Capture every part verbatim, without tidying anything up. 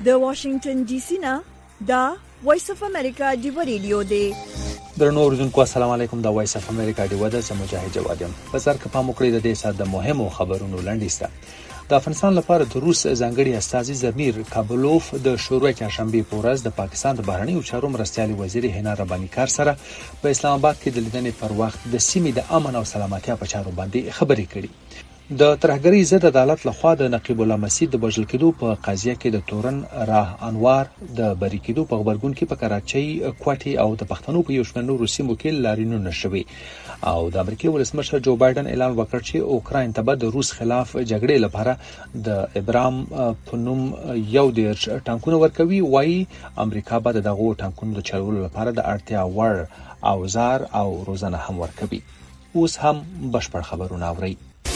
د واشنگټن ډي سي نه دا وایس اف امریکا دی ریډیو دی. درنو اوریدونکو السلام علیکم. د وایس اف امریکا دی ودا سم مجاهد جواد یم. په سر کې پام وکړئ د دې سات د مهمو خبرونو لنډیسته. د افغانستان لپاره د روس ځانګړي استازي زمیر کابلوف د شروع چهارشنبه په ورځ د پاکستان د بهرنی چارو مرستيالي وزیر هنا رباني کار سره په اسلام آباد کې د لیدنې پر وخت د سیمې د امن او سلامتیا په چارو باندې خبرې کړې. د ترهګری ضد عدالت لخوا د نقیب الله مسجد د وژل کېدو په قضیه کې د تورن راه انوار د بری کېدو په خبرګون کې په کراچۍ، کوټي او د پښتنو په یو شمېر نورو سیمو کې لارینو نشوي او د امریکای ولسمشر جو بایدن اعلان وکړ چې اوکراین ته به د روس خلاف جګړې لپاره د ابرام پنوم یو ډیر ټانکونه ورکوي. وایي امریکا به دغه ټانکونو د چلولو لپاره د اړتیا وړ اوزار او روزنه هم ورکوي. اوس هم بشپړ خبرونه اورئ.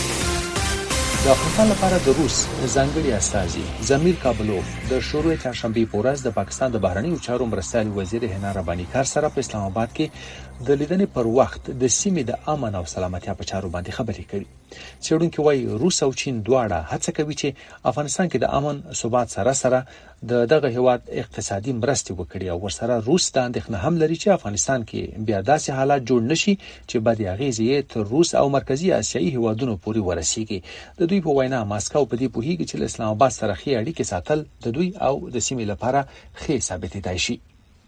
د افغانستان لپاره د روس ځانګړي استازي زمیر کابلوف د شروع چهارشنبه په ورځ د پاکستان د بهرنی چارو مرستيالي وزیر هنا رباني کار سره په اسلام آباد کې د لیدنې پر وخت د سیمې د امن او سلامتیا په چارو باندې خبرې کړې. څېړونکو وايي روس او چین دواړه هڅه کوي چې افغانستان کې د امن ثبات سره سره د دغه هیواد اقتصادي مرستې وکړي او ورسره روس د اندېښنه هم لري چې افغانستان کې بیا داسې حالات جوړ نشي چې بد اغیزې تر روس او مرکزی اسیایي هیوادونو پورې ورسیږي. د دوی په وینا ماسکو په دې پوهیږي چې اسلام آباد سره خې اړیکې ساتل د دوی او د سیمې لپاره ښه ثابتېدای شي.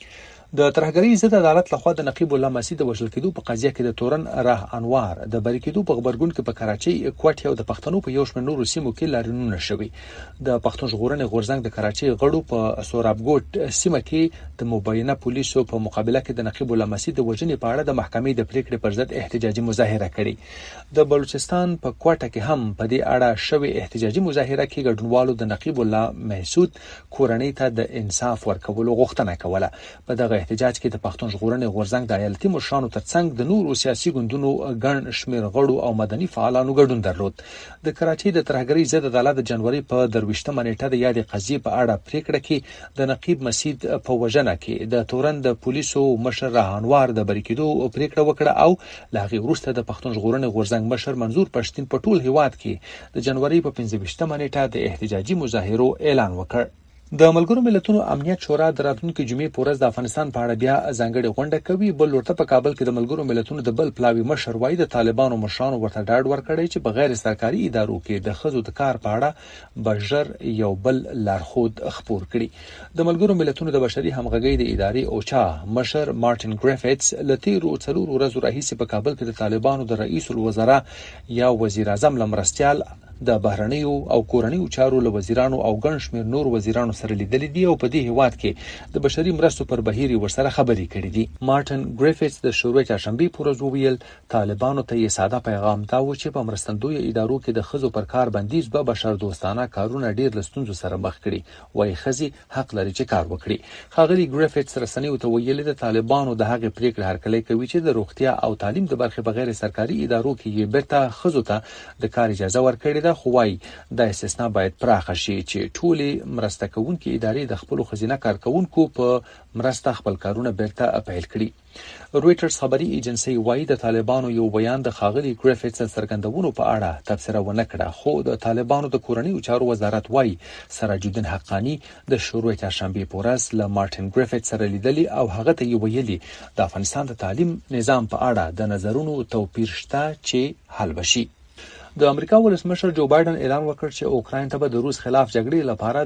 د ترهګری ضد عدالت لخوا د نقیب الله مسجد د وژل کېدو په قضیه کې د تورن راه انوار د بری کېدو په خبرګون کې په کراچۍ، کوټي او د پښتنو په یو شمېر نورو سیمو کې لارینو نشوي. د پښتون ژغورنې غورځنګ د کراچۍ غړو په سورابګوټ سیمه کې د مبینه پولیسو په مقابله کې د نقیب الله مسجد د وژنې په اړه د محکمې د پریکړې پر ضد احتجاجي مظاهره کړې. د بلوچستان په کوټه کې هم په دې اړه شوې احتجاجي مظاهره کې ګډونوالو د نقیب الله محسود کورنۍ ته د انصاف ورکولو غوښتنه کوله. په دغه احتجاج کې د پښتون ژغورنې غورځنګ د ایالتي مشرانو ترڅنګ د نورو سیاسي ګوندونو ګڼ شمېر غړو او مدني فعالانو ګډون درلود. د کراچۍ د ترهګری ضد عدالت د جنوري په درویشتمه نیټه د یادې قضیې په اړه پریکړه کې د نقیب مسجد په وژنه کې د تورن د پولیسو مشر راهنوار د بری کېدو پریکړه وکړه او له هغې وروسته د پښتون ژغورنې غورځنګ مشر منظور پښتين په ټول هیواد کې د جنوري په پنځه ویشتمه نیټه د احتجاجي مظاهرو اعلان وکړ. د ملګرو ملتونو امنیت شورا د راتلونکي جمعې په ورځ د افغانستان په اړه بیا ځانګړې غونډه کوي. بل ورته په کابل کې د ملګرو ملتونو د بل پلاوي مشر وایي د طالبانو مشرانو ورته ډاډ ورکړی چې په غیر سرکاري ادارو کې د ښځو د کار په اړه بشر یو بل لارښود خپور کړي. د ملګرو ملتونو د بشري همغږۍ د ادارې اوچا مشر مارټین ګریفټس لتیرو څلور ورځې راهیسې په کابل کې د طالبانو د رئیس الوزرا یا وزیر اعظم لمرستيال د بهرنیو او کورنیو چارو له وزیرانو او ګڼ شمېر نور وزیرانو سره لیدلي دي او په دې هیواد کې د بشري مرستو پر بهیر ورسره خبرې کړې دي. مارټین ګریفټس د شروع چهارشنبه په ورځ وویل طالبانو ته یې ساده پیغام دا و چې په مرستندوی ادارو کې د ښځو پر کار بندیز به بشر دوستانه کارونه ډیر لستونزو سره مخ کړي. وایي ښځې حق لري چې کار وکړي. ښاغلي ګریفټس رسنیو ته ویلي د طالبانو د هغې پریکړې هرکلی کوي چې د روغتیا او تعلیم د برخې په غیر سرکاري ادارو کې یې بیرته ښځو ته د کار اجازه ورکړې ده. خو وایي دا استثناء باید پراخه شي چې ټولې مرسته کوونکې ادارې د خپل خزینه کارکونکو په مرسته خپل کارونه بیرته پیل کړي. رويټرز خبري ایجنسی وایي د طالبانو یو بیان د ښاغلي ګریفټس څرګندونو په اړه تبصره ونه کړه. خو د طالبانو د کورنیو چارو وزارت وایي سراج الدین حقانی د شروع چهارشنبه په ورځ له مارټین ګریفټس سره لیدلی او هغه ته یې ویلي د افغانستان د تعلیم نظام په اړه د نظرونو توپیر شته چې حل بشي. د امریکا ولسمشر جو بایدن اعلان وکړ چې اوکراین ته به د روس خلاف جګړې لپاره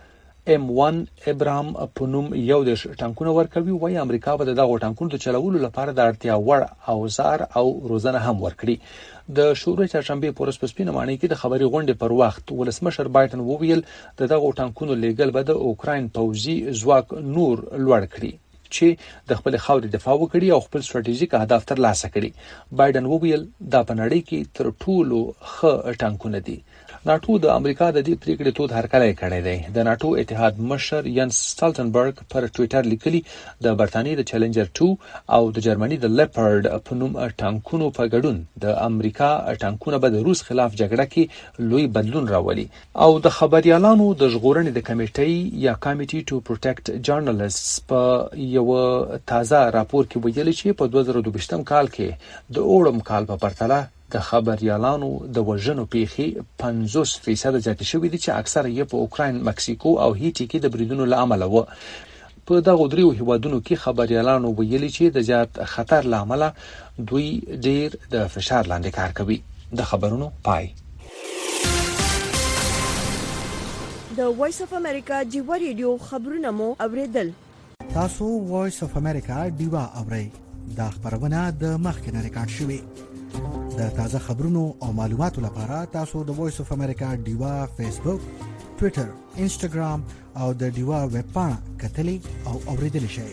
د ام ون ابرام پنوم یو د ټانکونه ورکوي. وایي امریکا به دغه ټانکونو د چلولو لپاره د اړتیا وړ اوزار او روزنه هم ورکړي. د شورای چهارشنبه په ورځ په سپینه ماڼۍ کې د خبري غونډې پر وخت ولسمشر بایدن وویل د دغه ټانکونو لیږل به د اوکراین پوځي ځواک نور لوړ کړي چې د خپل خاورې دفاع وکړي او خپل ستراتیژیک اهداف ترلاسه کړي. بایدن وویل دا په نړۍ کې تر ټولو ښه ټانکونه دي. ناتو د امریکا د دې پریکړې تود هرکلی کړی دی. د ناتو اتحاد مشر ینس سټالټنبرګ پر ټوئیټر لیکلي د برتانیې د چیلنجر ټو او د جرمني د لیپرډ په نوم ټانکونو په ګډون د امریکا ټانکونه به د روس خلاف جګړه کې لوی بدلون راولي. او د خبريالانو د ژغورنې د کمیټې یا کمیټي ټو پروټیکټ جرنالیستس په یو تازه راپور کې ویلي چې په دوه زره دوه ویشتم کال کې د اوړم کال په پرتله د خبريالانو د وژنو پیخي پنځوس فیصد زیات شوې دي چې اکثره یې په اوکراین، مکسیکو او هیټي کې د بریدونو له امله و. په دغه دریو هیوادونو کې خبريالانو ویلي چې د زیات خطر له امله دوی ډیر د فشار لاندې کار کوي. د خبرونو پای. د وایس اف امریکا ډیوا ریډیو خبرونه مو اوریدل. تاسو وایس اف امریکا ډیوا اورئ. دا خبرونه د مخکنه ریکارډ شوې. د تازه خبرونو او معلوماتو لپاره تاسو د وایس اف امریکا ډیوا فیسبوک، ټوئیټر، انسټاګرام او د ډیوا ویب پاڼه کتلی او اوریدل شئ.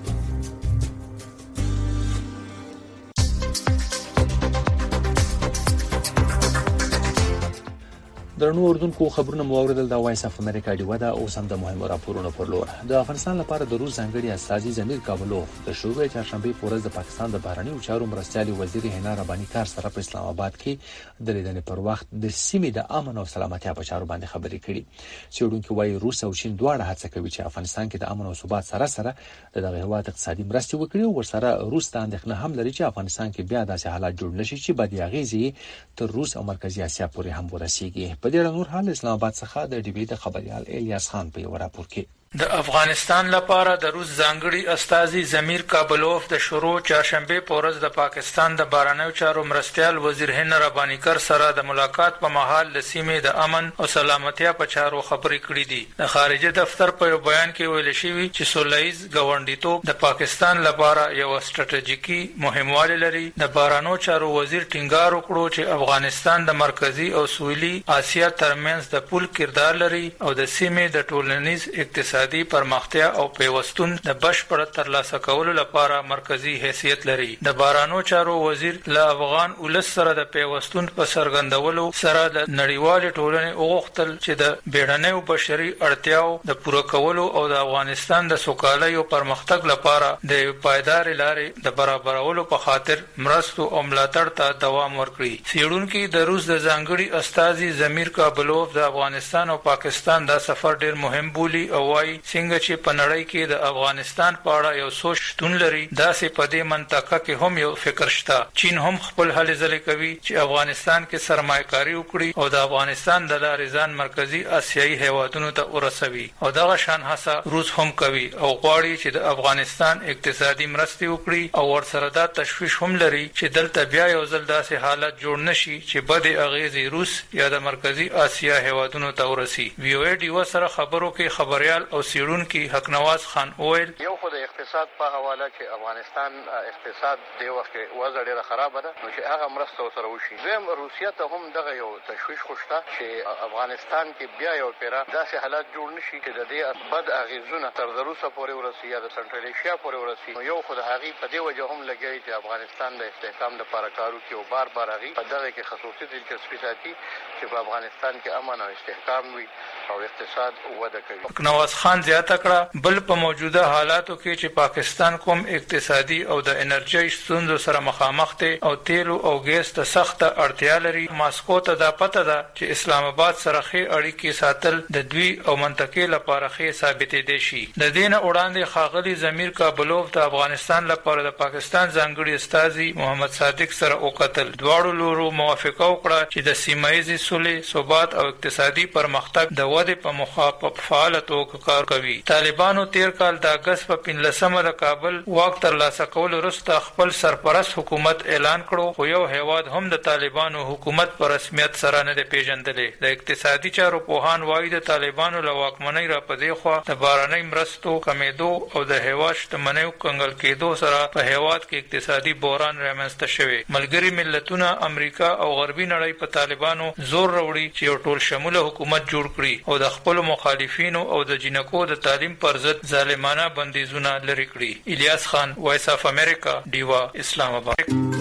درنو اردوونکو خبرونه مو اوریدل. د وایس اف امریکا ډیوا دا اوس هم د مهمو راپورونو پر لور. د افغانستان لپاره د روس ځانګړي استازي ضمیر کابلوف د شروع چهارشنبه په ورځ د پاکستان د بهرنیو چارو مرستیال وزیر هینا ربانی کار سره په اسلام آباد کې د لیدنې پر وخت د سیمې د امن او سلامتیا په چارو باندې خبرې کړې. څېړونکو وايي روس او چین دواړه هڅه کوي چې افغانستان کې د امن او ثبات سره سره دغه هیواد اقتصادي مرستې وکړي او ورسره روس ته اندېښنه هم لري چې افغانستان کې بیا داسې حالات جوړ نشي چې بد اغیزې تر روس او مرکزی اسیا پورې هم ورسیږي. په دې نور حال اسلام آباد څخه د ډیوی د خبريال الیاس خان په یو راپور کې د افغانستان لپاره د روس ځانګړي استازي ضمیر کابلوف د شروع چهارشنبه په ورځ د پاکستان د بهرنیو چارو مرستیال وزیر هینا ربانی کار سره د ملاقات په مهال د سیمې د امن او سلامتیا په چارو خبرې کړې دي. د خارجه دفتر په یو بیان کې ویل شوی چې سولهییز ګاونډیتوب د پاکستان لپاره یو ستراتیژیکي مهموالی لري. د بهرنیو چارو وزیر ټینګار وکړو چې افغانستان د مرکزی او سویلي اسیا ترمنځ د پول کردار لري او د سیمې د ټولنیز اقتصادي پرمختیا او پیوستون د بشپړ ترلاسه کولو لپاره مرکزی حیثیت لري. د بهرنیو چارو وزیر له افغان ولس سره د پیوستون په سرګندولو سره د نړیوال ټولنې وغوښتل چې د بیړنیو بشري اړتیاو د پوره کولو او د افغانستان د سوکالۍ او پرمختګ لپاره د پایدار لارې د برابرولو په خاطر مرستو او ملاتړ ته دوام ورکړي. څېړونکو د روس د ځانګړي استازي ضمیر کابلوف د افغانستان او پاکستان دا سفر ډیر مهم بولي او وايي څنګه چې په نړۍ کې د افغانستان په اړه یو سوچ شتون لري داسې په دې منطقه کې هم یو فکر شته. چین هم خپل هلې ځلې کوي چې افغانستان کې سرمایه‌کاري وکړي او د افغانستان د لارې ځان مرکزی آسیایي هیوادونو ته ورسوي او دغه شان هڅه روس هم کوي او غواړي چې د افغانستان اقتصادي مرستې وکړي او ورسره دا تشویش هم لري چې دلته بیا یو ځل داسې حالت جوړ نشي چې بد اغیزې روس یا د مرکزی آسیا هیوادونو ته ورسي. وی او ای ډیوا سره خبرو کې خبريال او سیړونکو حق نواز خان اویل یو خو د اقتصاد په حواله چې افغانستان اقتصاد دی وخت وضع ډیره خراب ده نو چې هغه مرسته سره وشي. زم روسیا ته هم دغه یو تشویش خوشته چې افغانستان کې بیا یو پیرا داسې حالات جوړ نشي چې د دې بد اغیزونه تر روسیا پورې ورسي یا د سنټرل ایشیا پورې ورسي. یو خو د هغه په دې وجه هم لګي چې افغانستان د استحکام لپاره کارو کوي او بار بار هغه په دغه کې خصوصي دلچسپي ساتي چې په افغانستان کې امن او استحکام وي او اقتصاد وده کوي. نواز خان زیاته کړه بل په موجوده حالاتو کې چې پاکستان کوم اقتصادي او د انرژي ستونزو سره مخامخ دي او تیل او ګیس ته سخت اړتیا لري. ماسکو ته دا پته ده چې اسلام آباد سره ښه اړیکې ساتل د دوی او منطقې لپاره ښه ثابتې دي شي. د دین وړاندې خاغلی ضمیر کابلوف د افغانستان لپاره د پاکستان ځانګړي استازي محمد صادق سره وکتل. دواړو لورو موافقه وکړه چې د سیمایي سولې، ثبات او اقتصادي پرمختګ د ودې په مخه په فعال توګه کار کوي. طالبانو تیر کال د اگست په پنځلسمه د کابل واک ترلاسه کولو وروسته خپل سرپرست حکومت اعلان کړو خو یو هیواد هم د طالبانو حکومت په رسمیت سره نه دی پیژندلې. د اقتصادي چارو پوهان وایي د طالبانو له واکمنۍ را پدې خو د بهرنۍ مرستو کمیدو او د هیواد شتمنیو کنګل کېدو سره په هیواد کې اقتصادي بحران رامنځته شوی. ملګري ملتونه امریکا او غربي نړۍ په طالبانو زور راوړي چې یو ټول شموله حکومت جوړ کړي او د خپل مخالفینو او د جنکو د تعلیم پر ضد ظالمانه بندیزونه لري کړي. الیاس خان، وایس اف امریکا، ډیوا، اسلام آباد.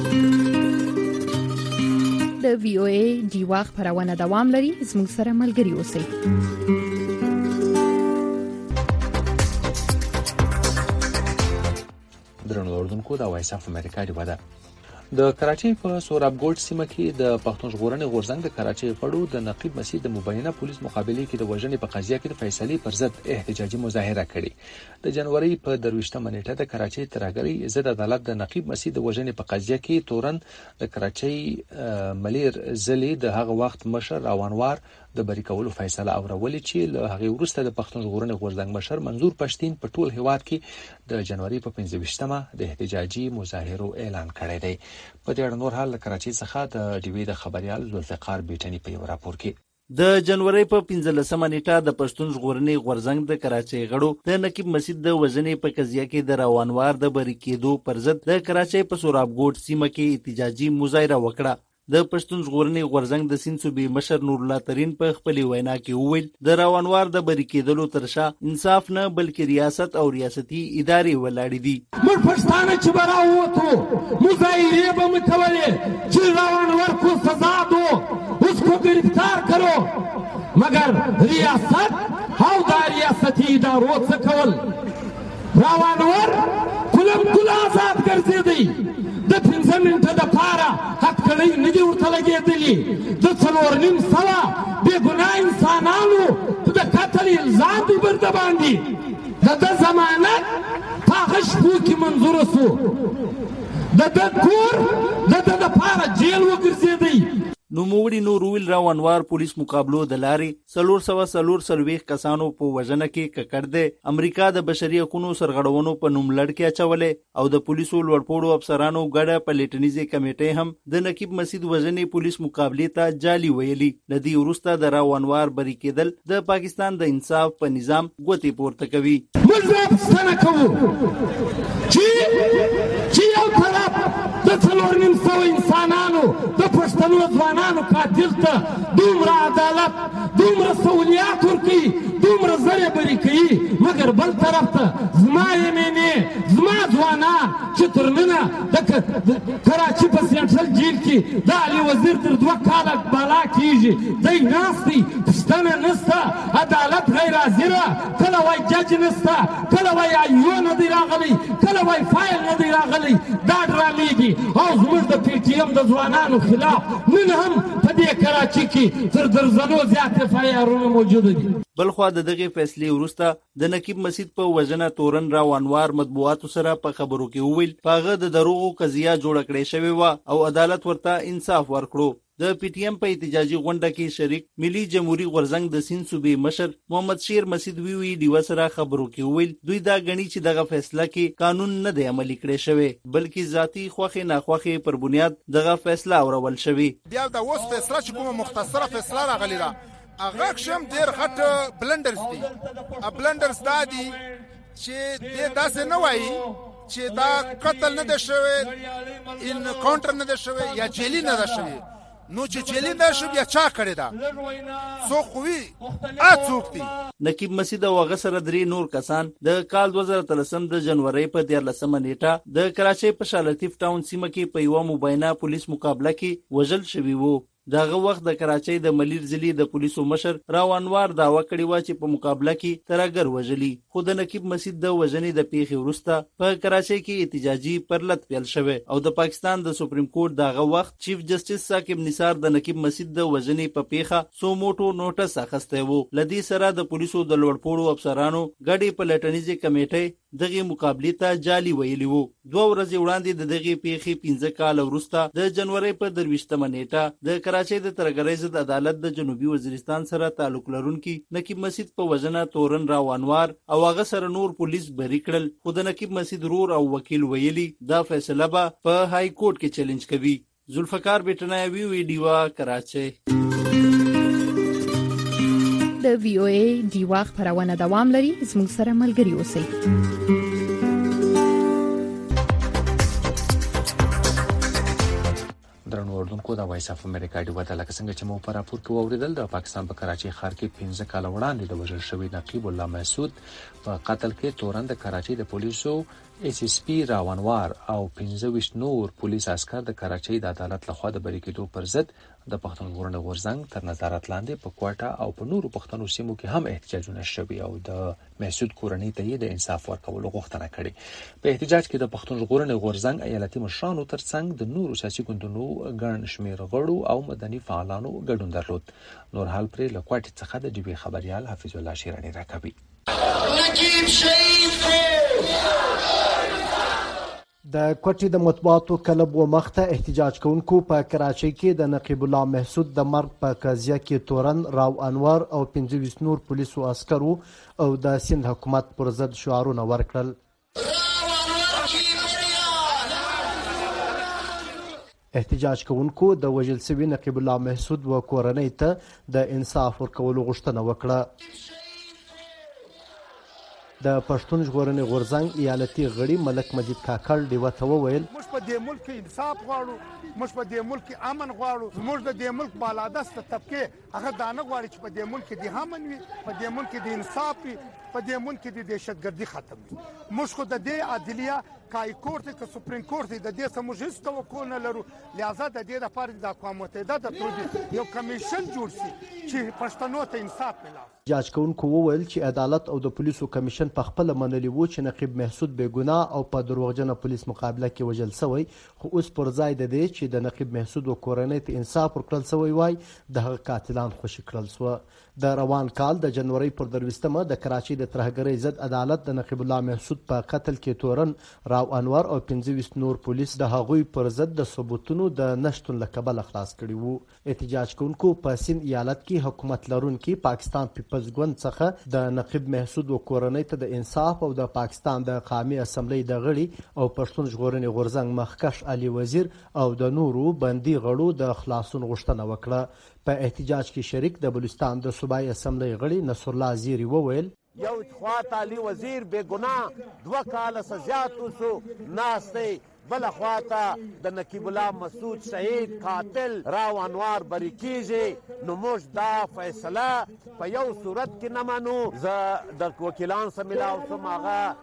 د وی او ای ډیوا خبرونه دوام لري. زموږ سره ملګري اوسئ. درنو اوردونکو د وایس اف امریکا ډیوا ده. د کراچۍ په سوراب ګولډ سیمه کې د پښتون ژغورنې غورځنګ د کراچۍ غړو د نقیب مسیح د مبینه پولیس مقابله کې د وژنې په قضیه کې د فیصلې پر ضد احتجاجي مظاهره کړې. د جنوري په درویشتمه نیټه د کراچۍ ترهګرۍ ضد عدالت د نقیب مسیح د وژنې په قضیه کې تورن د کراچۍ ملیر زلی د هغه وخت مشر روانوار د بری کولو فیصله اورولې چې له هغه وروسته د پښتون ژغورنې غورځنګ مشر منظور پښتين په ټول هیواد کې د جنوري په پنځه ویشتمه د احتجاجي مظاهرو اعلان کړی دی. په دې اړه نور حال کراچۍ څخه د ډیوی د خبريال ذوالفقار بیٹنی په یو راپور کې. د جنوري په پنځلسمه نیټه د پښتون ژغورنې غورځنګ د کراچۍ غړو د نقیب مسیح د وژنې په قضیه کې د روانوار د بری کېدو پر ضد د کراچۍ په سوراب ګوټ سیمه کې احتجاجي مظاهره وکړه. د پښتون ژغورنې غورځنګ د سیند صوبې مشر نور الله ترين په خپل وینا کې وویل د روانوار د بری کېدلو ترشا انصاف نه بلکې ریاست او ریاستي ادارې ولاړې دي. موږ پښتانه چې براووتو مظاهره به متولې چې روانوار کو سزا دو اس کو گرفتار کرو مگر ریاست او د ریاستي ادارو څخه کول روانوار کلم کل آزاد ګرځېدی. د پنځه منټه د پاره حق کړی نه دی ورته لګېدلي. د څلور نیم سوه بې ګناه انسانانو د قتل الزام دی بر د باندې د ده ضمانت په هغه شپو کې منظوره سو. د ده کور د ده دپاره جیل وګرځېدی. نوموړي نور ویل روانوار پولیس مقابلو د لارې څلور سوه څلور څلوېښت کسانو په وژنه کې ککړ دی. امریکا د بشري حقونو سرغړونو په نوم لړکې اچولې او د پولیسو لوړپوړو افسرانو ګډه پلیټنیزې کمیټې هم د نقیب مسیح وژنې پولیس مقابلې ته جالي ویلي. له دې وروسته د روانوار بری کېدل د پاکستان د انصاف په نظام ګوتې پورته کوي. موږ دا پوښتنه کوو چې یو طرف د څلور نیم سوه انسانانو د پښتنو ځوانانو قاتل ته دومره عدالت دومره سهولیات ورکوي دومره زر یې بری کوي مګر بل طرف ته زما یمینې زما ځوانان چې تر ننه د کراچي په سینټرل جیل کې د علي وزیر تر دوه کاله بالا کېږي دی ناست دی پوښتنه نشته عدالت غیر حاضره کله وایي جج نشته کله وایي ایو نه دی راغلی کله وایي فایل نه دی راغلی دا ډرامې دي او زموږ د پی ټي ایم د ځوانانو خلاف نن هم په دې کراچي کې تر درزنو زیات اف آی آرونه موجوده دي. بلخوا د دغه فیصلې وروسته د نقیب مسیح په وژنه تورن روانوار مطبوعاتو سره په خبرو کې وویل په هغه د دروغو قضیه جوړه کړې شوې وه او عدالت ورته انصاف ورکړو. د پی ټي ایم په احتجاجي غونډه کې شریک ملي جمهوریت غورځنګ د سیند صوبې مشر محمد شیر مسید وی ډیوه سره خبرو کې وویل دوی دا غني چې دغه فیصله کې قانون نه دی عملي کړی شوی بلکې ذاتی خوخه ناخوخه پر بنیاد دغه فیصله اورول شوی. بیا دا اوس فیصله چې کومه مختصره فیصله راغلی را هغه شم ډیر غټ بلندرز دي. ا بلندرز دا دي چې د داسې نه وایي چې دا قتل نه ده شوی ان کاونټر نه ده شوی یا جیلی نه ده شوی نو چې جیلی نه شو بیا چا کړی دا څو خوي اڅوک دي. نقیب مسیح او هغه سره درې نور کسان د کال دوه زره اتلسم د جنوري په دیارلسمه نیټه د کراچۍ په شالطیف ټاون سیمه کې په یوه مبینه پولیس مقابله کې وژل شوي وو. دغه وخت د کراچۍ د ملیر ضلع د پولیسو مشر روانوار دعوه کړې وه چې په مقابله کې ترهګر وژلي خو د نقیب مسیح د وژنې د پیښې وروسته په کراچۍ کې احتجاجي پرلت پیل شوی او د پاکستان د سپریم کورټ دغه وخت چیف جسټس ثاقب نثار د نقیب مسیح د وژنې په پیښه سو موټو نوټس اخیستی و. له دې سره د پولیسو د لوړپوړو افسرانو ګډې پلټنیزې کمیټې دغه مقابلې ته جالي ویلي وو. دوه ورځې وړاندې د دغه پیښې پنځه کاله وروسته د جنوري په درویشتمه نیټه د کراچۍ د ترهګرۍ ضد عدالت د جنوبي وزیرستان سره تعلق لرونکي نقیب مسیح په وژنه تورن روانوار او هغه سره نور پولیس بری کړل خو د نقیب مسیح رور او وکیل ویلي دا فیصله به په های کورټ کې چیلنج کوي. ذوالفقار بیٹنی وی وی ډیوا کراچۍ. د وی او ای ډیوا خبرونه دوام لري زموږ سره ملګري اوسئ. درنو اردوونکو د وایس اف امریکا ډیوا د لکه څنګه چې مو په راپور کې ووریدل د پاکستان په کراچۍ ښار کې پنځه کاله وړاندې د وژل شوی نقیب الله مسعود په قتل کې تورن د کراچۍ د پولیسو ایس اس پی راونوار او پنځه ویشت نور پولیس عسكر د کراچۍ د عدالت لخوا د بری کېدو پر ضد د پښتون ژغورنې غورځنګ تر نظارت لاندې په کوټه او په نورو پښتنو سیمو کې هم احتجاجونه شوي او د محسود کورنۍ ته یې د انصاف ورکولو غوښتنه کړې. په احتجاج کې د پښتون ژغورنې غورځنګ ایالتي مشرانو ترڅنګ د نورو سیاسي ګوندونو ګڼ شمېر غړو او مدني فعالانو ګډون درلود. نور حال پرې له کوټې څخه د ډي بي خبريال حفیظ الله شیرانی راکوي. نجیب شهید د کوټې د مطبوعاتو کلب و مخته احتجاج کوونکو په کراچۍ کې د نقیب الله محسود د مرګ په قضیه کې تورن، راو انور او پنځه ویشت نور پولیسو عسکرو او د سند حکومت پر ضد شعارونه ورکړل. احتجاج کوونکو د وژل شوي نقیب الله محسود و کورنۍ ته د انصاف ورکولو غوښتنه وکړه. د پښتون ژغورنې غورځنګ ایالتي غړي ملک مجید کاکړ ډیوه ته وویل موږ په دې ملک کې انصاف غواړو، موږ په دې ملک کې امن غواړو. موږ د دې ملک بالادسته طبقې هغه دا نه غواړي چې په دې ملک کې د امن وي، په دې ملک کې د انصاف وي، په دې ملک کې د دهشتګردي ختم وي. موږ خو د دې عدلیه کای کورت که سپریم کورت د دې څخه موږ هیڅ توقع نه لرو. لہذا د دې لپاره د اقوام متحده د ټول یو کمیشن جوړ شي چې پښتنو ته انصاف ملاوي. احتجاج کوونکو وویل چې عدالت او د پولیسو کمیشن په خپل منلي وو چې نقیب محسود بې ګناه او په دروغجنه پولیس مقابله کې وژل شوی، خو اوس پر ځای د دې چې د نقیب محسود او کورنۍ ته انصاف ورکړل شوی وای د هغه قاتلان خوشي کړل شو. د روان کال د جنوري پر درویشتمه د کراچۍ د ترهګرۍ ضد عدالت د نقیب الله محسود په قتل کې تورن، راو انور او پنځه ویشت نور پولیس د هغوی پر ضد د ثبوتونو د نشتون له کبله خلاص کړي وو. احتجاج کوونکو په سند ایالت کې حکومت لرونکي پاکستان پیپلز ګوند څخه د نقیب محسود و کورنۍ ته د انصاف او د پاکستان د قومي اسمبلی د غړي او پښتون ژغورنې غورځنګ مخکښ علي وزیر او د نورو بندي غړو د خلاصون غوښتنه وکړه. په احتجاج کې شریک د بلوچستان د صوبایي اسمبلی غړي نصر الله زیری وویل یو خواته علي وزیر بې ګناه دوه کاله سزیات وسو ناستی، بل خواته د نقیب الله مسعود شهید قاتل راو انوار بری کیږي. نو موږ دا فیصله په یو صورت کې نه منو. زه د وکیلان سره ملاو شوم، هغه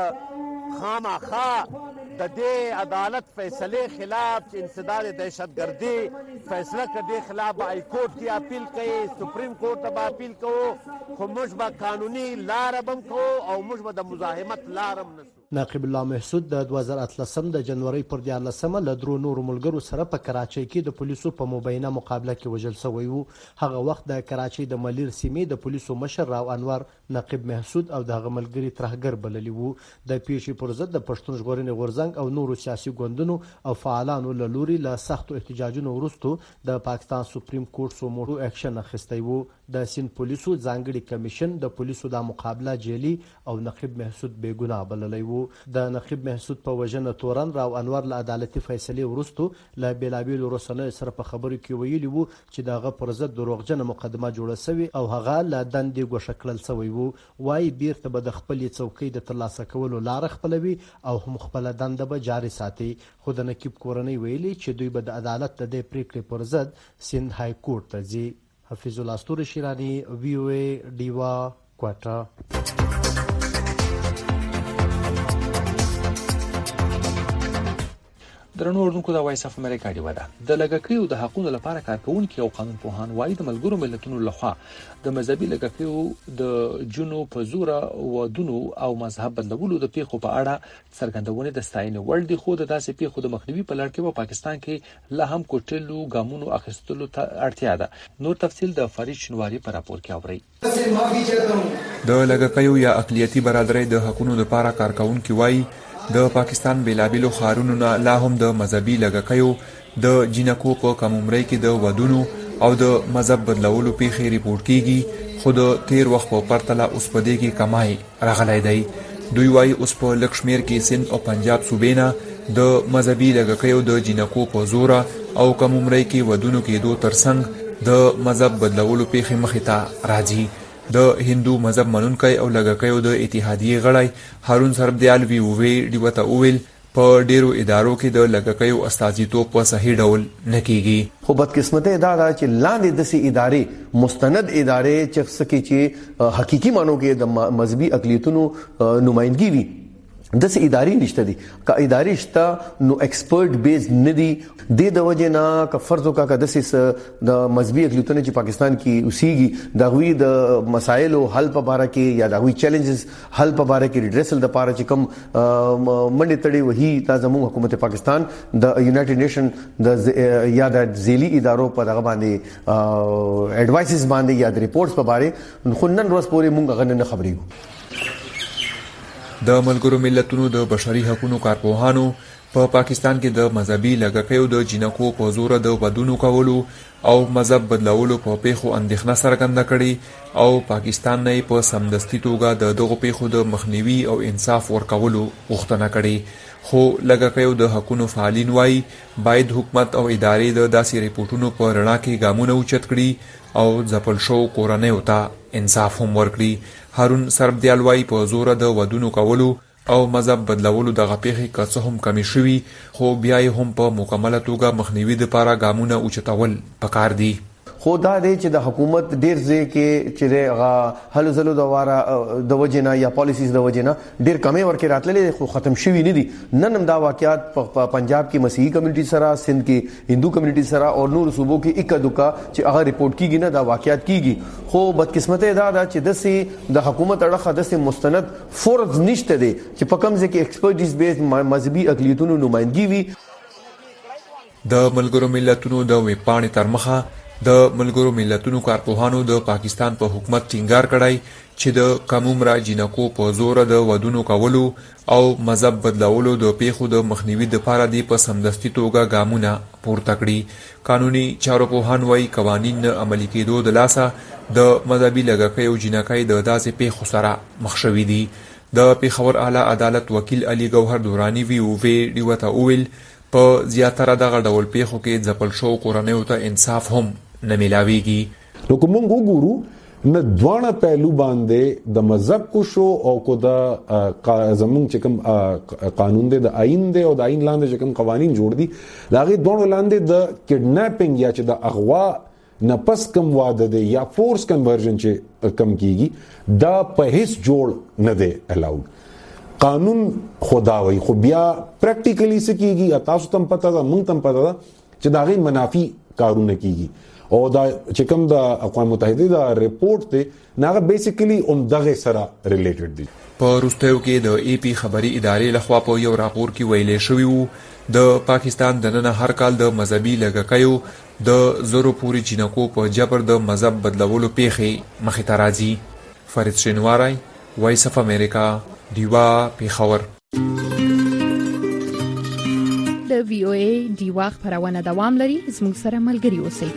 به خامخا د دې عدالت فیصله خلاف چې انسداد دهشتګردي فیصله کړي خلاف به های کورټ کې اپیل کوي، سپریم کورټ ته به اپیل کوو، خو موږ به قانوني لاره بم کوو او موږ به د مزاحمت لاره هم نسو. نقیب الله محسود د دوه زره اتلسم د جنوري پر دیارلسمه له درو نورو ملګرو سره په کراچۍ کې د پولیسو په مبینه مقابله کې وژل شوی و. هغه وخت د کراچۍ د ملیر سیمې د پولیسو مشر راو انور نقیب محسود او د هغه ملګري ترهګر بللی وو. د پیښې پر ضد د پښتون ژغورنې غورځنګ او نورو سیاسي ګوندونو او فعالانو له لوري له سختو احتجاجونو وروسته د پاکستان سپریم کورټ سومو اکشن اخیستی وو. د سند پولیسو ځانګړي کمیشن د پولیسو د مقابله جیلی او نقیب محسود بې ګناه بللی وو. د نقیب محسود په وژنه تورن راو انور له عدالتي فیصلې وروسته له بېلابېلو رسنیو سره په خبرو کې ویلي وو چې د هغه پر ضد دروغجنه مقدمه جوړه سوې او هغه له دندې ګوښه کړل سوی وو. وایي بیرته به د خپلې څوکۍ د ترلاسه کولو لاره خپلوي او هم خپله دنده به جاري ساتي. خو د نقیب کورنۍ ویلي چې دوی به د عدالت د دې پریکړې پر ضد سند های کورټ ته ځي. حفیظ الله ستوري شیرانی، وی او ای، ډیوا، کوټه. درنو اردوونکو د وایس اف امریکا ډیوه ده. د لږکیو د حقوقو لپاره کارکونکي او قانون پوهان وایي د ملګرو ملتونو لخوا د مذهبي لږکیو د جنو په زور ودونو او مذهب بدلولو د پیښو په اړه څرګندونه د ستاینې وړ دي، خو د داسې پیښو د مخنیوي په لړ کې په پاکستان کې لا هم کوټلو ګامونو اخیستلو ته اړتیا ده. نور تفصیل د فرید شنواری په راپور کې اورئ. د لږکیو یا اقلیتي برادرۍ د حقوقو لپاره کارکونکي وایي د پاکستان بیلابیلو ښارونو نه لا هم د مذهبي لږکیو د جینکو په کم عمرۍ کې د ودونو او د مذهب بدلولو پیښې ریپورټ کیږي، خو د تیر وخت په پرتله اوس په دې کې کمای راغلی دی. دوی وایي اوس په لږ شمېر کې سند او پنجاب صوبې نه د مذهبي لږکیو د جینکو په زوره او کم عمرۍ کې ودونو کېدو ترڅنګ د مذهب بدلولو پیښې مخې ته راځي. د هندو مذهب منونکی او لږکیو د اتحادیې غړی هارون سربدیال وی وی ډیوه ته وویل په ډیرو ادارو کې د لږکیو استازیتوب په صحیح ډول نه کیږي. خو بدقسمتي دا ده چې لاندې داسې ادارې مستند ادارې چې سکه چې حقيقي مانو کې د مذهبي اقلیتونو نمائندګي وي داسې ادارې نشته دي. که ادارې شته نو ایکسپرټ بیس نه دي. د د وجه نه که فرض وکړه که داسې د مذهبي اقلیتونو چې پاکستان کې اوسېږي د هغوی د مسایلو حل په باره کې یا د هغوی چیلنجز حل په باره کې ریډریسل دپاره چې کوم منډې تړې وهي دا زموږ حکومت پاکستان د یونایټډ نیشن د یا د ځیلي ادارو په دغه باندې اډوایسز باندې یا د ریپورټس په باره خو نن ورځ پورې موږ هغه نه خبرېږو. د ملګرو ملتونو د بشري حقوقو کارپوهانو په پا پاکستان کې د مذهبي لږکیو د جنکو په زور د ودونو کولو او مذهب بدلولو په پیښو اندېښنه څرګنده کړې او پاکستان نه په سمدستي توګه د دغو پیښو د مخنیوي او انصاف ورکولو غوښتنه کړې. خو لږکیو د حقوقو فعالین وایي باید حکومت او ادارې د داسې ریپورټونو په رڼا کې ګامونه اوچت کړي او ځپل شوو کورنیو ته انصاف هم ورکړي. هارون سربدیال وایي په زوره د ودونو کولو او مذهب بدلولو دغه پیښې که څه هم کمې شوي خو بیا یې هم په مکمله توګه مخنیوي دپاره ګامونه اوچتول پکار دي. خو دا دی چې د حکومت ډیر ځای کې چې هغه هلو ځلو د واره د وجې نه یا پالیسیز د وجې نه ډیر کمې ورکې راتللې خو ختم شوي نه دي. نن هم دا واقعات په پنجاب کې مسیحي کمیونټي سره، سندھ کې هندو کمیونټي سره او نور صوبو کې اکا دوکا چې هغه ریپورټ کیږي نه دا واقعات کیږي. خو بدقسمتي دا ده چې داسې د حکومت اړخه داسې مستند فورز نشته دی چې په کوم ځای کې ایکسپرټیز بیس مذهبي اقلیتونو نمائندګي وي. د ملګرو ملتونو د ویبپاڼې تر مخه د ملګرو ملتونو کارپوهانو د پاکستان په حکومت ټینګار کړی چې د کمومره جنکو په زوره د ودونو کولو او مذهب بدلولو د پیښو د مخنیوي دپاره دی په سمدستي توګه ګامونه پورته کړي. قانوني چارو پوهان وایي قوانین نه عملي کېدو د لاسه د مذهبي لږکیو جنکۍ د داسې پیښو سره مخ شوي دي. د پېښور اعلی عدالت وکیل علي ګوهر دوراني وی او وی ډیوه ته وویل په زیاتره دغه ډول پیښو کې ځپل شوو کورنیو ته انصاف هم نه ملاویږي. نو کوم وګورو نه دواړه پهلو باندې د مذهب کو شو او کو د زمونږ چې کوم قانون دی د آئین دی او د آئین لاندې چې کوم قوانین جوړ دي د هغې دواړو لاندې د کډناپینګ یا چې د اغوا نه پس کم واده دی یا فورس کنورژن چې کم کیږي دا په هیڅ جوړ نه دی الاؤډ. قانون خداوي خو بیا پریکټیکلی څه کیږي تاسو تم پته ده مونږ تم پته ده چې د هغې منافي کارونه کیږي او دا چې کوم د اقوام متحده دا ریپورت دی ناغه بیسیکلی هم دغه سره ریلیټډ دی. په وروستیو کې د ای پی خبري ادارې لخوا په یو راپور کې ویلې شوي وو د پاکستان دننه هر کال د مذهبي لږکیو د زرو پورې جنکو په جبر د مذهب بدلولو پیښې مخې ته راځي. فرید شینواری، وایس اف امریکا، ډیوا، پېښور. د وی او ای ډیوا خبرونه دوام لري. زموږ سره ملګري اوسئ.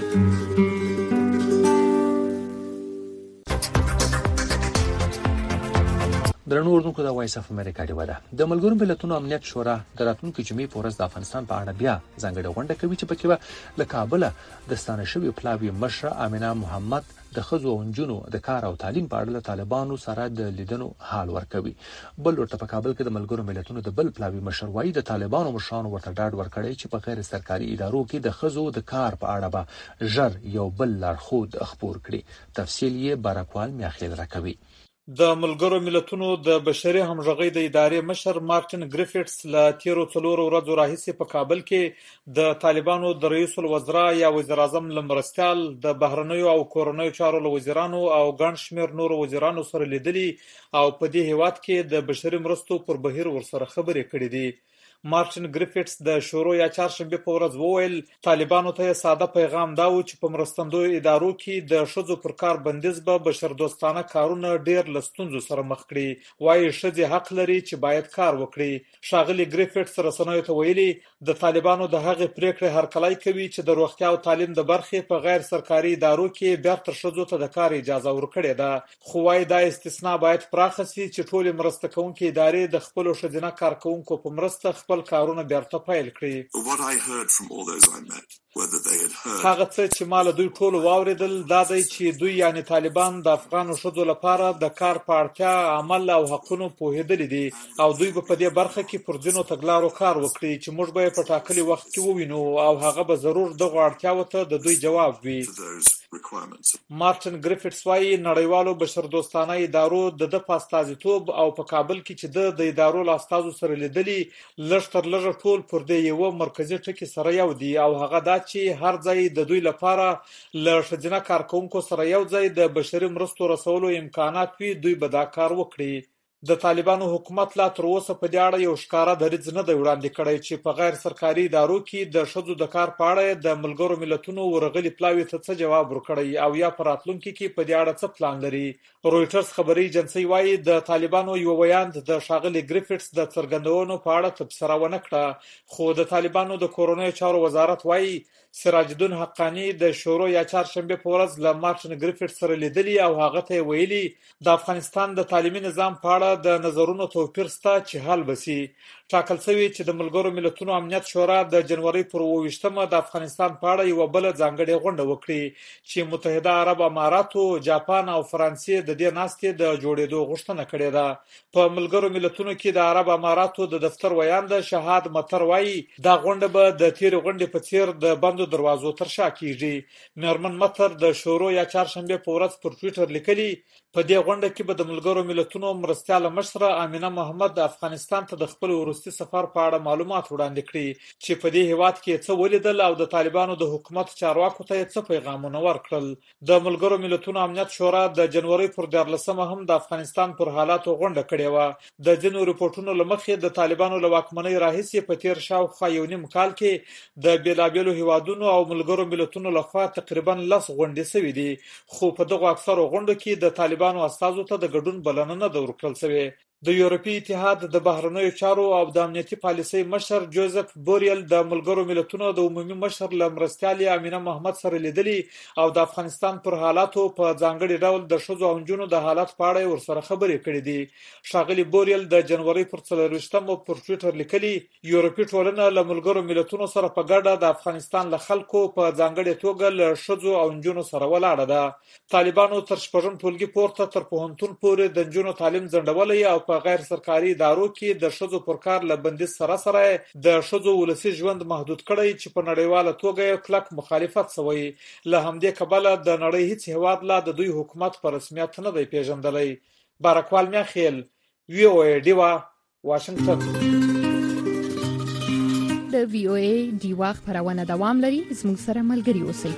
درنو اردوونکو د وایس اف امریکا ډیوا ده. د ملګرو ملتونو امنیت شورا د راتلونکي جمعې په ورځ د افغانستان په اړه بیا ځانګړې غونډه کوي چې پکې به له کابله د ستانه شوي پلاوي مشره امینه محمد د ښځو او نجونو د کار او تعلیم په اړه له طالبانو سره د لیدنو حال ورکوي. بل ورته په کابل کې د ملګرو ملتونو د بل پلاوي مشر وایي د طالبانو مشرانو ورته ډاډ ورکړی چې په غیر سرکاري ادارو کې د ښځو د کار په اړه به ژر یو بل لارښود خپور کړي. تفصیل یې بارکوال میاخیل راکوي. د ملګرو ملتونو د بشري همغږۍ د ادارې مشر مارټن ګریفټس له تیرو څلورو ورځو راهیسې په کابل کې د طالبانو د رئیس الوزرا یا وزیر اعظم له مرستیال د بهرنیو او کورنیو چارو له وزیرانو او ګڼ شمېر نورو وزیرانو سره لیدلي او په دې هیواد کې د بشري مرستو پر بهیر ورسره خبرې کړې دي. مارټن ګریفټس د شورو یا چهارشنبه په ورځ وویل طالبانو ته ساده پیغام دا و چې په مرستندوی ادارو کې د ښځو پر کار بندیز به بشردوستانه کارونه ډیر له ستونزو سره مخ کړي. وایي ښځې حق لري چې باید کار وکړي. ښاغلي ګریفټس رسنیو ته ویلي د طالبانو د هغې پریکړې هرکلی کوي چې د روغتیا او تعلیم د برخې په غیر سرکاري ادارو کې بیرته ښځو ته د کار اجازه ورکړې ده. خو وایي دا استثنا باید پراخه سي چې ټولې مرسته کوونکې ادارې د خپلو ښځینه کارکوونکو په مرسته خپل کارونه بیرته پیل کړي. هغه څه چې ما له دوی ټولو واوریدل دا دی چې دوی یعنی طالبان د افغانو ښځو لپاره د کار په اړتیا، عمل او حقونو پوهېدلي دي او دوی به په دې برخه کې پر ځینو تګلارو کار وکړي چې موږ به په ټاکلي وخت کې ووینو او هغه به ضرور دغه اړتیاو ته د دوی جواب وي. مارټن ګریفټس وايي نړیوالو بشردوستانه ادارو د د پاستازیتوب او په کابل کې چې د ادارو لاستازو سره لیدلي لږ تر لږه ټول پر دې یو مرکزی ټکی سره یو دی او هغه دا چې هر ځای د دوی لپاره ل ښځینه کارکونکو سره یو ځای د بشري مرستو رسولو امکانات وي دوی به دا کار وکړي. د طالبانو حکومت لا تر اوسه په دې اړه یو ښکارا دریځ نه دی وړاندې کړی چې په غیر سرکاري ادارو کې د ښځو د کار په اړه د ملګرو ملتونو ورغلي پلاوي ته څه جواب ورکړی او یا په راتلونکي کې په دې اړه څه پلان لري. رویټرز خبري ایجنسي وایي د طالبانو یو ویاند د ښاغلي ګریفټس د څرګندونو په اړه تبصره ونه کړه خو د طالبانو د کورونیو چارو وزارت وایي سراج الدین حقانی د شورو یا چهارشنبه په ورځ له مارټن ګریفټس سره لیدلی او هغه ته ویلي د افغانستان د تعلیمي نظام په اړه د نظرونو توپیر سته چې حل بسی. ټاکل شوی چې د ملګرو ملتونو امنیت شورا د جنوري پر اوویشتمه د افغانستان په اړه یو بل ځانګړې غونډه وکړي چې متحده عرب اماراتو، جاپان او فرانسې د دې ناستې د جوړېدو غوښتنه کړې ده. په ملګرو ملتونو کې د عرب اماراتو د دفتر ویاند شهاد مطر وایي دا غونډه به د تیر غونډې په څیر د بندو دروازو تر شا کیږي. مېرمن مطر د شورو یا چهارشنبه په ورځ پر ټویټر لیکلي په دې غونډه کې به د ملګرو ملتونو مرستیاله مشره امینه محمد د افغانستان ته د خپل وروستي سفر په اړه معلومات وړاندې کړي چې په دې هیواد کې څه ولیدل او د طالبانو د حکومت چارواکو ته څه پیغامونه ورکړل. د ملګرو ملتونو امنیت شورا د جنوري پر دیارلسمه هم د افغانستان پر حالاتو غونډه کړې وه. د ځینو ریپورتونو له مخې د طالبانو له واکمنۍ راهیسې په تیر شاوخوا یو نیم کال کې د بیلابیلو هیوادونو او ملګرو ملتونو لخوا تقریبا لس غونډې شوې دي خو په دغو اکثرو غونډو کې د طالبانو استازو ته د ګډون بلنه نه ده ورکړل شوې. د یورپی اتحاد د بهرنیو چارو او د امنیتي پالیسۍ مشر جوزف بوریل د ملګرو ملتونو د عمومي مشر له مرستیالې امینه محمد سره لیدلي او د افغانستان پر حالاتو په ځانګړي ډول د ښځو او نجونو د حالت په اړه ورسره خبرې کړې دي. ښاغلي بوریل د جنوري پر څلرویشتمه پر ټویټر لیکلي یورپي ټولنه له ملګرو ملتونو سره په ګډه د افغانستان له خلکو په ځانګړي توګه له ښځو او نجونو سره ولاړه ده. طالبانو تر شپږم ټولګي پورته تر پوهنتون پورې د نجونو تعلیم ځنډولی او په غیر سرکاري ادارو کې د ښځو پر کار له بندیز سره سره د ښځو ولسي ژوند محدود کړی چې په نړیواله توګه کلک مخالفت شوی. له همدې کبله د نړۍ هیڅ هیواد لا د دوی حکومت په رسمیت نه دی پیژندلی. بارکوال میاخیل، وی او ای ډیوا، واشنگټن. د وی او ای ډیوا خبرونه دوام لري. زموږ سره ملګري اوسئ.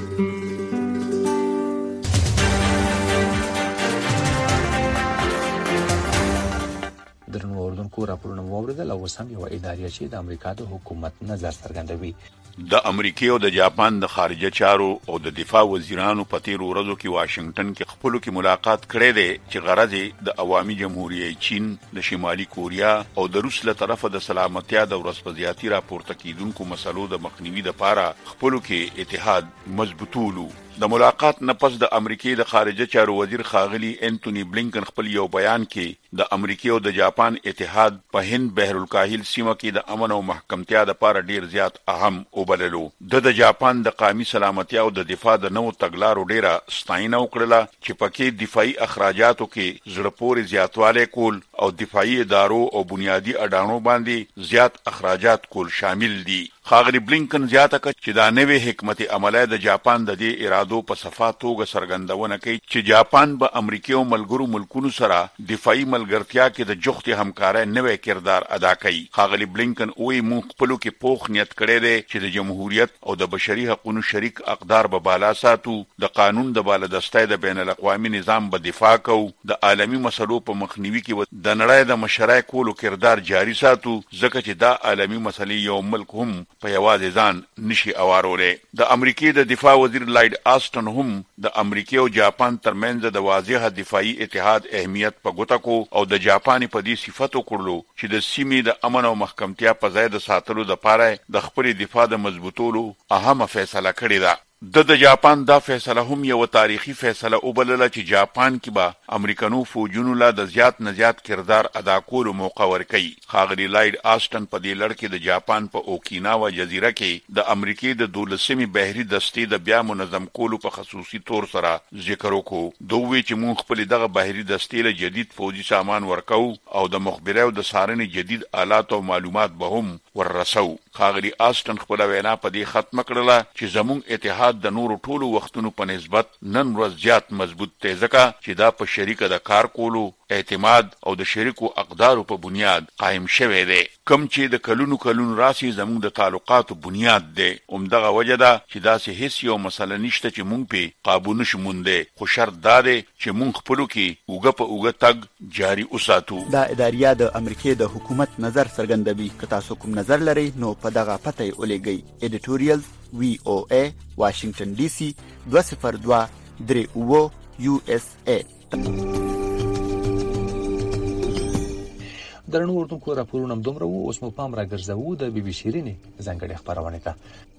درنو اوردونکو راپورونه واوریدل او اوس هم یو ادارې چې د امریکا د حکومت نظر څرګندوي. د امریکای او د جاپان د خارجه چارو او د دفاع وزیرانو په تیر ورځو کې واشنگټن کې خپلو کې ملاقات کړې ده چې غرض د عوامي جمهوریت چین، د شمالي کوریا او د روس له طرفه د سلامتیا د ورسپدياتي راپورته کیدونکو مسلو د مخنیوي لپاره خپلو کې اتحاد مضبوطولو. د ملاقات نه پس د امریکای د خارجه چارو وزیر خاغلی انټونی بلینکن خپل یو بیان کې د امریکای او د جاپان اتحاد په هند بحر الکاهل سیمه کې د امن او محکمتیا لپاره ډیر زیات اهم وبللو. د د جاپان د قومي سلامتیا او د دفاع د نوو تګلارو ډیره ستاینه وکړه چې پکې دفاعي اخراجاتو کې زړه پورې زیاتواله کول او دفاعي ادارو او بنیادی اډانو باندې زیات اخراجات کول شامل دي. خاغلی بلینکن زیاته کړ چې دا نوې حکمت عمله د جاپان د دې ارادو په صفات توګه څرګندونه کوي چې جاپان به امریکای او ملګرو ملکونو سره دفاعي ملګرتیا کې د جوختي همکارۍ نوې کردار ادا کوي. خاغلی بلینکن وایي موږ خپلو کې پوخ نیت کړی دی چې د جمهوریت او د بشري حقوقو شریک اقدار به بالا ساتو، د قانون د بالادستۍ د بین الاقوامي نظام به دفاع کوو، د عالمي مسلو په مخنیوي کې د نړۍ د مشرای کولو کردار جاری ساتو ځکه چې دا عالمي مسلې یو ملک هم په یوازې ځان نشي اوارولی. د امریکای د دفاع وزیر لایډ آسټن هم د امریکای او جاپان ترمنځ د واضح دفاعي اتحاد اهمیت په ګوته کو او د جاپان په دې صفاتو کړلو چې د سیمې د امن او محکمتیا په ځای د ساتلو لپاره د خپل دفاع د مضبوطولو اهمه فیصله کړې ده. د د جاپان دا فیصله هم یو تاریخي فیصله وبلله چې جاپان کې به امریکانو فوجونو لا د زیات نه زیات کردار ادا کولو موقع ورکړي. خاغلی لایډ آسټن په دې لړ کې د جاپان په اوکیناوا جزیره کې د امریکای د دولسمې بحري دستې د بیا منظم کولو په خصوصي تور سره ذکر وکړو. دوی چې موږ خپل دغه بحري دستې له جدید فوجي سامان ورکو او د مخبري او د څارنې جدید آلات او معلومات به هم وررسو. خاغلی آسټن خپل وینا په دې ختم کړله چې زموږ اتحاد اقتصاد د نورو ټولو وختونو په نسبت نن ورځ زیات مضبوط دی ځکه چې دا په شریکه د کار کولو اعتماد او د شریکو اقدارو په بنیاد قائم شوی دی کم چې د کلونو کلونو راسي زموږ د تعلقاتو بنیاد دی همدغه وجه ده چې داسې هیڅ یو مسله نشته چې موږ په قابو نشو موندی خو شرط دا دی چې موږ خپلو کې اوږه په اوږه تګ جاري وساتو. دا اداریه د امریکې د حکومت نظر څرګندوي. که تاسو کوم نظر لرئ نو په دغه پته یې ولیږئ. ایډیټوریال وی او ای واشنگټن ډي سي دوه صفر دوه درې اووه یو اس ای. درنو اردوونکو راپورونه دومره وو. اوس مو پام راګرځوو د بي بي شیرینې ځانګړې خپرونې ته.